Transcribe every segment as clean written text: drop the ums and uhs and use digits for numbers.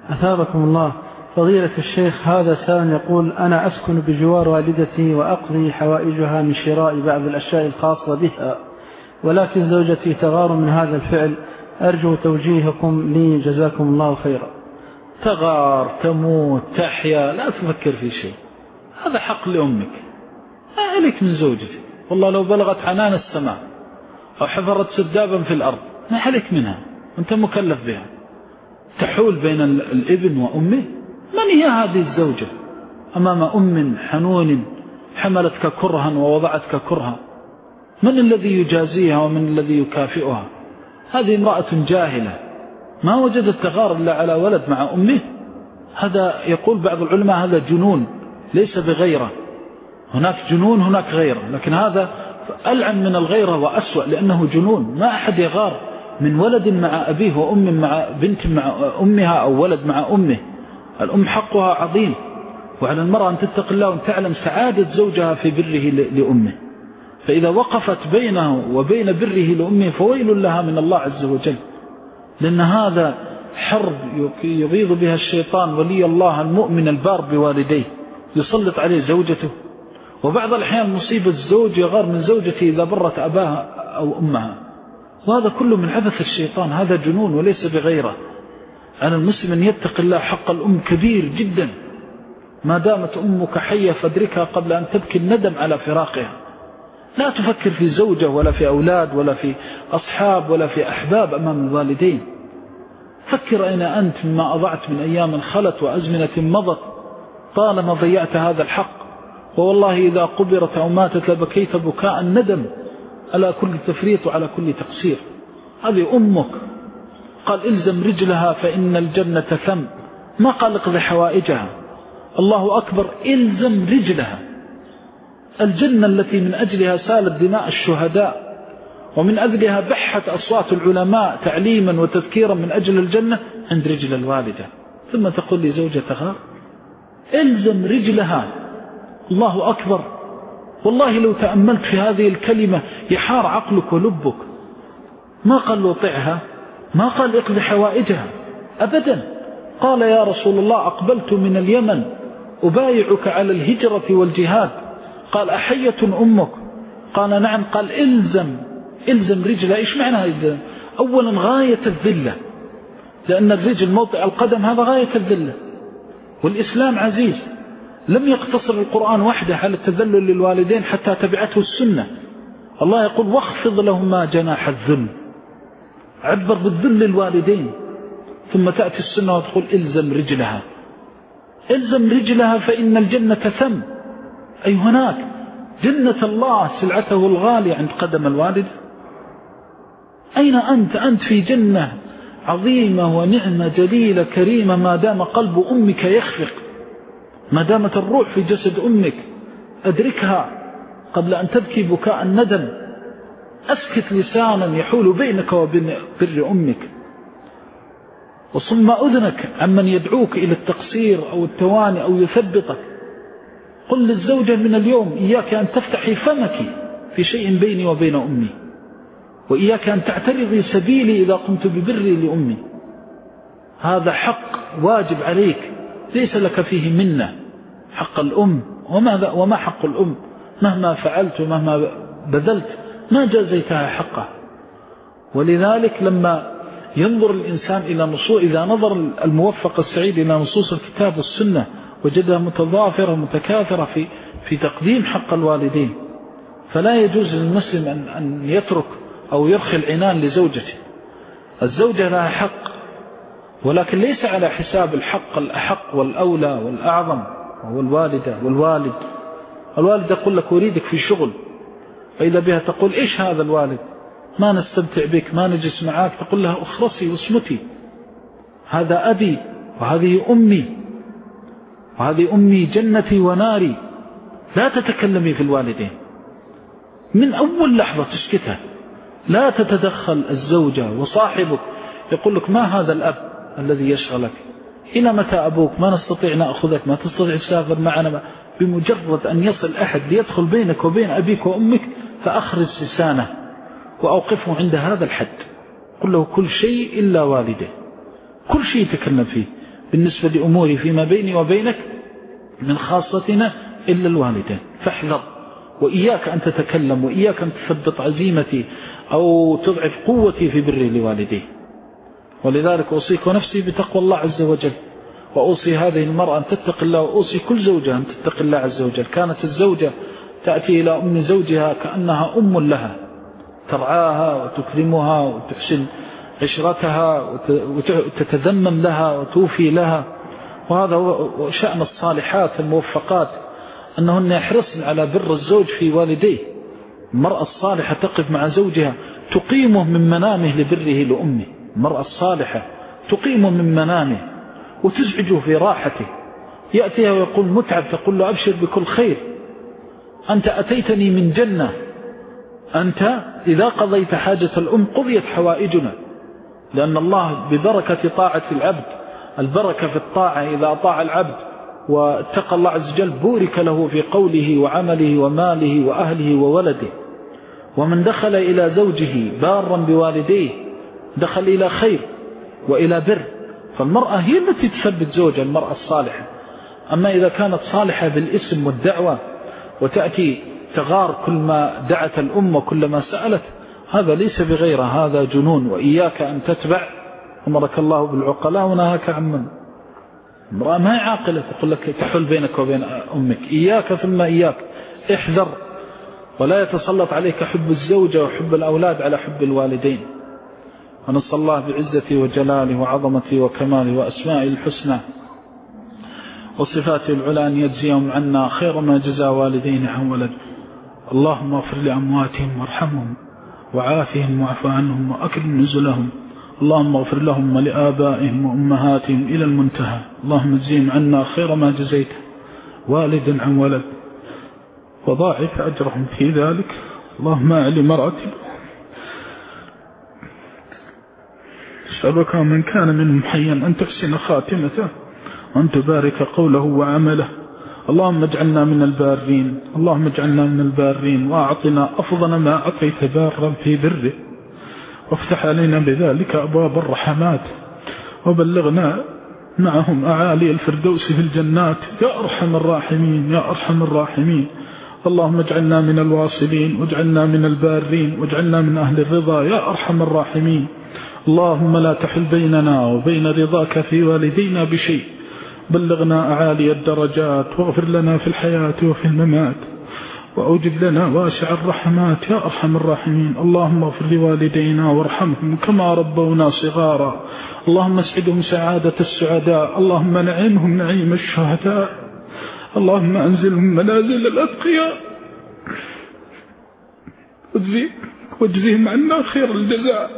أثابكم الله. فضيلة الشيخ، هذا سائل يقول: أنا أسكن بجوار والدتي وأقضي حوائجها من شراء بعض الأشياء الخاصة بها، ولكن زوجتي تغار من هذا الفعل، أرجو توجيهكم لي جزاكم الله خيرا. تغار، تموت، تحيا، لا تفكر في شيء، هذا حق لأمك، ما عليك من زوجتك. والله لو بلغت عنان السماء أو حفرت سدابا في الأرض ما عليك منها، أنت مكلف بها. تحول بين الابن وأمه، من هي هذه الزوجة أمام أم حنون حملتك كرها ووضعتك كرها؟ من الذي يجازيها ومن الذي يكافئها؟ هذه امرأة جاهلة ما وجدت تغار إلا على ولد مع أمه. هذا يقول بعض العلماء هذا جنون ليس بغيرة. هناك جنون هناك غيرة، لكن هذا ألعن من الغيرة وأسوأ، لأنه جنون. ما أحد يغار من ولد مع أبيه وأم مع بنت مع أمها أو ولد مع أمه. الأم حقها عظيم، وعلى المرأة أن تتق الله وأن تعلم سعادة زوجها في بره لأمه. فإذا وقفت بينه وبين بره لأمه فويل لها من الله عز وجل، لأن هذا حرب يغيظ بها الشيطان ولي الله المؤمن البار بوالديه، يسلط عليه زوجته. وبعض الأحيان مصيبة الزوج يغار من زوجته إذا برت أباها أو أمها، وهذا كله من عبث الشيطان، هذا جنون وليس بغيره. أنا المسلم أن يتق الله، حق الأم كبير جدا، ما دامت أمك حية فادركها قبل أن تبكي الندم على فراقها. لا تفكر في زوجة ولا في أولاد ولا في أصحاب ولا في أحباب أمام الوالدين. فكر أين أنت مما أضعت من أيام خلت وأزمنة مضت، طالما ضيعت هذا الحق. ووالله إذا قبرت أو ماتت لبكيت بكاء الندم على كل تفريط وعلى كل تقصير. هذه أمك، قال إلزم رجلها فإن الجنة ثم، ما قال اقضي حوائجها. الله أكبر، إلزم رجلها. الجنة التي من أجلها سالت دماء الشهداء ومن أجلها بحت أصوات العلماء تعليما وتذكيرا من أجل الجنة عند رجل الوالدة، ثم تقول لي زوجة تغار؟ إلزم رجلها. الله أكبر. والله لو تأملت في هذه الكلمة يحار عقلك ولبك. ما قال له طعها، ما قال اقضي حوائجها أبدا. قال يا رسول الله أقبلت من اليمن أبايعك على الهجرة والجهاد. قال أحية أمك؟ قال نعم. قال إلزم رجلها. إيش معنى إلزم؟ أولا غاية الذلة، لأن الرجل موضع القدم هذا غاية الذلة. والإسلام عزيز، لم يقتصر القرآن وحده على التذلل للوالدين حتى تبعته السنة. الله يقول واخفض لهما جناح الذل، عبر بالذل للوالدين، ثم تأتي السنة وتقول إلزم رجلها. إلزم رجلها فإن الجنة ثم، أي هناك جنة الله سلعته الغالية عند قدم الوالد. أين أنت في جنة عظيمة ونعمة جليلة كريمة ما دام قلب أمك يخفق، ما دامت الروح في جسد أمك. أدركها قبل أن تبكي بكاء الندم. أسكت لسانا يحول بينك وبين بر أمك، وصم أذنك عمن يدعوك إلى التقصير أو التواني أو يثبطك. قل للزوجة من اليوم إياك أن تفتحي فمك في شيء بيني وبين أمي، وإياك أن تعترضي سبيلي إذا قمت ببري لأمي. هذا حق واجب عليك، ليس لك فيه منة. حق الأم، وما حق الأم؟ مهما فعلت ومهما بذلت ما جازيتها حقه. ولذلك لما ينظر الإنسان إلى نصوص، إذا نظر الموفق السعيد إلى نصوص الكتاب والسنة وجدها متضافرة متكاثرة في تقديم حق الوالدين، فلا يجوز للمسلم أن يترك أو يرخي العنان لزوجته. الزوجة لها حق، ولكن ليس على حساب الحق الأحق والأولى والأعظم، وهو الوالدة والوالد. الوالد يقول لك أريدك في شغل، فإذا بها تقول إيش هذا الوالد؟ ما نستمتع بك، ما نجلس معاك. تقول لها اخرسي واسمتي، هذا أبي وهذه أمي، وهذه أمي جنتي وناري. لا تتكلمي في الوالدين من أول لحظة، تسكتها. لا تتدخل الزوجة. وصاحبك يقول لك ما هذا الأب الذي يشغلك؟ إلى متى أبوك؟ ما نستطيع نأخذك، ما تستطيع تسافر معنا. بمجرد أن يصل أحد ليدخل بينك وبين أبيك وأمك فأخرج لسانه وأوقفه عند هذا الحد. قل له كل شيء إلا والده، كل شيء يتكلم فيه. بالنسبة لأموري فيما بيني وبينك من خاصتنا إلا الوالدين، فاحذر، وإياك أن تتكلم، وإياك أن تثبط عزيمتي أو تضعف قوتي في بري لوالدي. ولذلك أوصيك ونفسي بتقوى الله عز وجل، وأوصي هذه المرأة أن تتق الله، وأوصي كل زوجة أن تتق الله عز وجل. كانت الزوجة تأتي إلى أم زوجها كأنها أم لها، ترعاها وتكرمها وتحسن عشرتها وتتذمم لها وتوفي لها. وهذا هو شأن الصالحات الموفقات، أنهن يحرصن على بر الزوج في والديه. المرأة الصالحة تقف مع زوجها تقيمه من منامه لبره لأمه. المرأة الصالحة تقيمه من منامه وتزعجه في راحته، يأتيها ويقول متعب، تقول له أبشر بكل خير، أنت أتيتني من جنة، أنت إذا قضيت حاجة الأم قضيت حوائجنا. لأن الله ببركة طاعة العبد، البركة في الطاعة، إذا أطاع العبد واتقى الله عز وجل بورك له في قوله وعمله وماله وأهله وولده. ومن دخل إلى زوجه بارا بوالديه دخل إلى خير وإلى بر. فالمرأة هي التي تثبت زوجها، المرأة الصالحة. أما إذا كانت صالحة بالاسم والدعوة وتأتي تغار كل ما دعت الأم وكل ما سألت، هذا ليس بغيرها، هذا جنون. وإياك أن تتبع أمرك الله بالعقلاء ونهاك عن من. امرأة ما هي عاقلة تقول لك تحل بينك وبين أمك، إياك ثم إياك، احذر، ولا يتسلط عليك حب الزوجة وحب الأولاد على حب الوالدين. ونسأل الله بعزته وجلاله وعظمته وكماله وأسمائه الحسنى وصفاته العلى أن يجزيهم عنا خير ما جزى والدين عن ولد. اللهم اغفر لأمواتهم وارحمهم وعافهم واعف عنهم وأكرم نزلهم. اللهم اغفر لهم ولآبائهم وأمهاتهم إلى المنتهى. اللهم اجزيهم عنا خير ما جزيت والد عن ولد وضاعف أجرهم في ذلك. اللهم أعلي مراتب أسألك من كان منهم حيا أن تحسن خاتمته وأن تبارك قوله وعمله. اللهم اجعلنا من البارين، اللهم اجعلنا من البارين، وأعطنا أفضل ما أعطيت بارا في بره، وافتح علينا بذلك أبواب الرحمات، وبلغنا معهم أعالي الفردوس في الجنات يا أرحم الراحمين يا أرحم الراحمين. اللهم اجعلنا من الواصلين، واجعلنا من البارين، واجعلنا من أهل الرضا يا أرحم الراحمين. اللهم لا تحل بيننا وبين رضاك في والدينا بشيء، بلغنا أعالي الدرجات، واغفر لنا في الحياة وفي الممات، وأوجب لنا واسع الرحمات يا أرحم الراحمين. اللهم اغفر لوالدينا وارحمهم كما ربونا صغارا. اللهم اسعدهم سعادة السعداء، اللهم نعمهم نعيم الشهداء، اللهم أنزلهم منازل الأتقياء، واجزهم عنا خير الجزاء.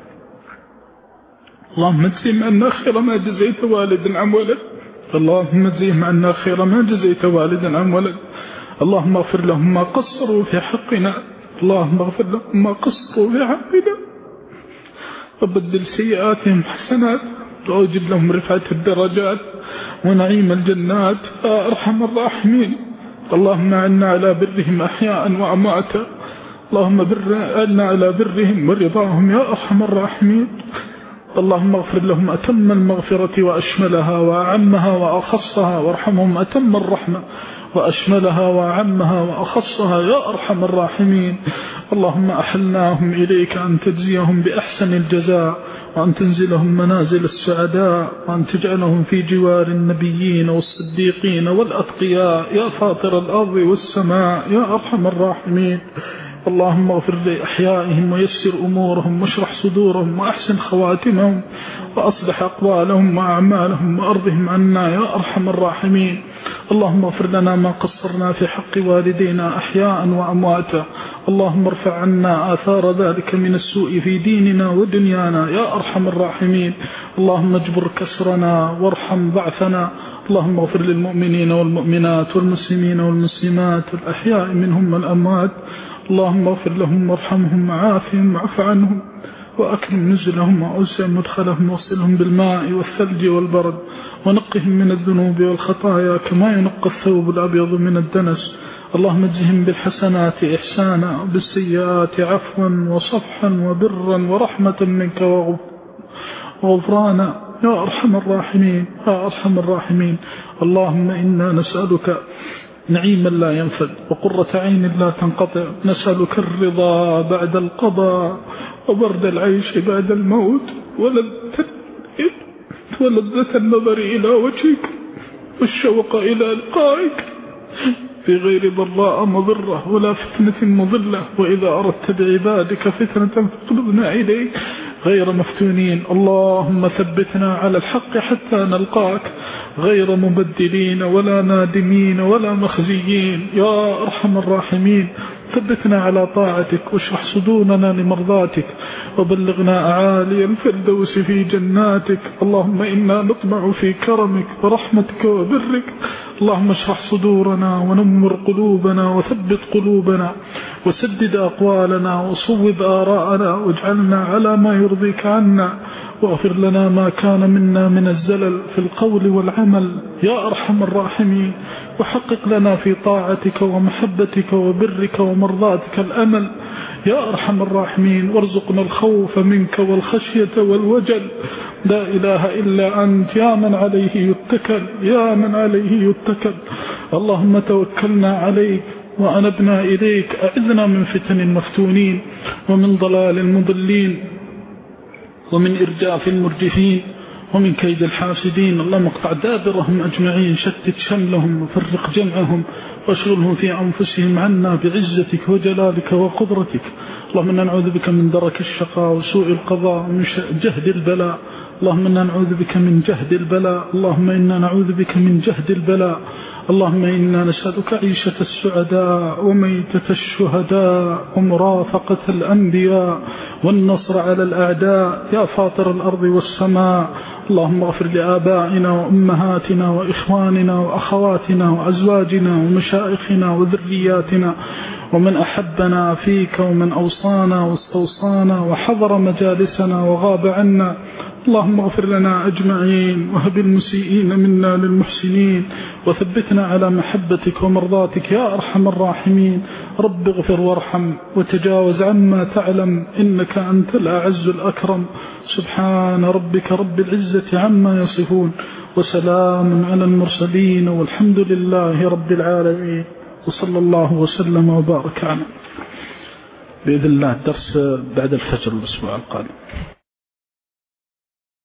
اللهم اجزهم عنا خير ما جزيت والدا عن ولد، اللهم اجزهم عنا خير ما جزيت والدا عن ولد. اللهم اغفر لهم ما قصروا في حقنا، اللهم اغفر لهم ما قصروا في حقنا، وبدل سيئاتهم حسنات، وأوجب لهم رفعة الدرجات ونعيم الجنات يا أرحم الراحمين. اللهم أعنا على برهم أحياء وأمواتا، اللهم أعنا على برهم ورضاهم يا أرحم الراحمين. اللهم اغفر لهم أتم المغفرة وأشملها وأعمها وأخصها، وارحمهم أتم الرحمة وأشملها وأعمها وأخصها يا أرحم الراحمين. اللهم أحلناهم إليك أن تجزيهم بأحسن الجزاء، وأن تنزلهم منازل السعداء، وأن تجعلهم في جوار النبيين والصديقين والأتقياء يا فاطر الأرض والسماء يا أرحم الراحمين. اللهم اغفر لأحيائهم ويسر أمورهم واشرح صدورهم وأحسن خواتمهم وأصلح أقوالهم وأعمالهم وأرضهم عنا يا أرحم الراحمين. اللهم اغفر لنا ما قصرنا في حق والدينا أحياء وأمواتا، اللهم ارفع عنا آثار ذلك من السوء في ديننا ودنيانا يا أرحم الراحمين. اللهم اجبر كسرنا وارحم ضعفنا. اللهم اغفر للمؤمنين والمؤمنات والمسلمين والمسلمات الأحياء منهم والأموات. اللهم اغفر لهم وارحمهم وعافهم واعف عنهم وأكرم نزلهم وأوسع مدخلهم واغسلهم بالماء والثلج والبرد، ونقهم من الذنوب والخطايا كما ينقى الثوب الأبيض من الدنس. اللهم اجزهم بالحسنات إحسانا وبالسيئات عفوا وصفحا وبرا ورحمة منك وغفرانا. يا أرحم الراحمين يا أرحم الراحمين. اللهم إنا نسألك نعيما لا ينفد وقرة عين لا تنقطع، نسألك الرضا بعد القضاء وبرد العيش بعد الموت ولذة النظر إلى وجهك والشوق إلى لقائك في غير ضراء مضرة ولا فتنة مضلة، وإذا أردت بعبادك فتنة فاقلبنا إليك غير مفتونين. اللهم ثبتنا على الحق حتى نلقاك غير مبدلين ولا نادمين ولا مخزيين يا أرحم الراحمين. ثبتنا على طاعتك واشرح صدورنا لمرضاتك وبلغنا أعالي الفردوس في جناتك. اللهم إنا نطمع في كرمك ورحمتك وبرك. اللهم اشرح صدورنا ونمر قلوبنا وثبت قلوبنا وسدد أقوالنا وصوب آراءنا واجعلنا على ما يرضيك عنا، واغفر لنا ما كان منا من الزلل في القول والعمل يا أرحم الراحمين، وحقق لنا في طاعتك ومحبتك وبرك ومرضاتك الأمل يا أرحم الراحمين. وارزقنا الخوف منك والخشية والوجل، لا إله إلا أنت يا من عليه يتكل يا من عليه يتكل. اللهم توكلنا عليك وأنبنا إليك، أعذنا من فتن المفتونين ومن ضلال المضلين ومن إرجاف المرجفين ومن كيد الحاسدين. اللهم اقطع دابرهم أجمعين، شتت شملهم وفرق جمعهم واشغلهم في أنفسهم عنا بعزتك وجلالك وقدرتك. اللهم إنا نعوذ بك من درك الشقاء وسوء القضاء ومن جهد البلاء. اللهم إنا نعوذ بك من جهد البلاء. اللهم إنا نعوذ بك من جهد البلاء. اللهم إنا نسألك عيشة السعداء وميتة الشهداء ومرافقة الأنبياء والنصر على الأعداء يا فاطر الأرض والسماء. اللهم اغفر لآبائنا وأمهاتنا وإخواننا وأخواتنا وأزواجنا ومشائخنا وذرياتنا ومن أحبنا فيك ومن أوصانا واستوصانا وحضر مجالسنا وغاب عنا. اللهم اغفر لنا أجمعين وهب المسيئين منا للمحسنين، وثبتنا على محبتك ومرضاتك يا أرحم الراحمين. رب اغفر وارحم وتجاوز عما تعلم إنك أنت الأعز الأكرم. سبحان ربك رب العزة عما يصفون وسلام على المرسلين والحمد لله رب العالمين، وصلى الله وسلم وبارك على بإذن الله الدرس بعد الفجر الأسبوع القادم.